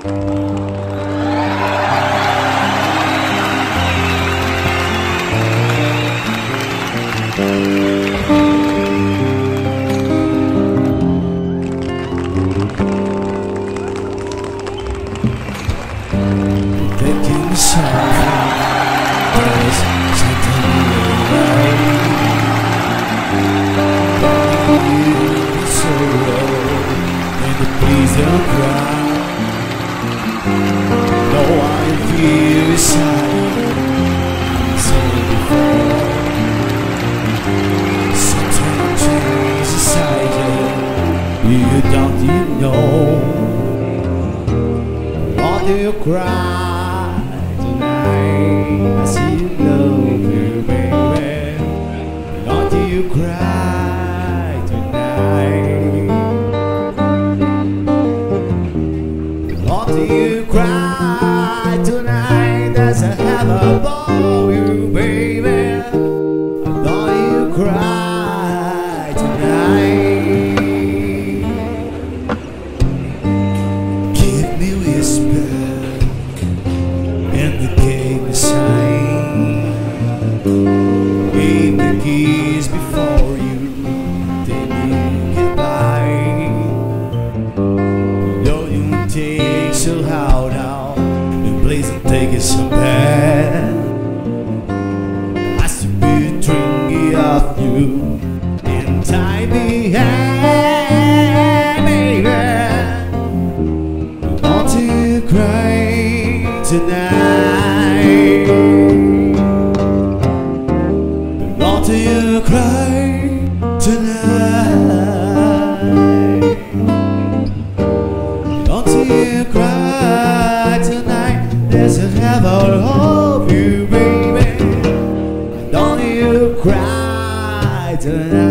Taking something, there's something around you. So low, and please don't cry. No, I feel inside. Said before, something changes inside you. You don't, you know. Why do you cry tonight? I see you love you, baby. Why do you cry tonight? Why do you cry tonight? There's a heaven for you, baby. Why do you cry tonight? Give me whisper and the game is sign. Leave the keys before you take me goodbye. Though you take so how now, and please don't take it so bad. I still be drinking of you and tie me hand, baby. Don't you cry tonight? Don't you cry tonight? Don't you cry tonight? There's a heaven of you, baby. Don't you cry tonight?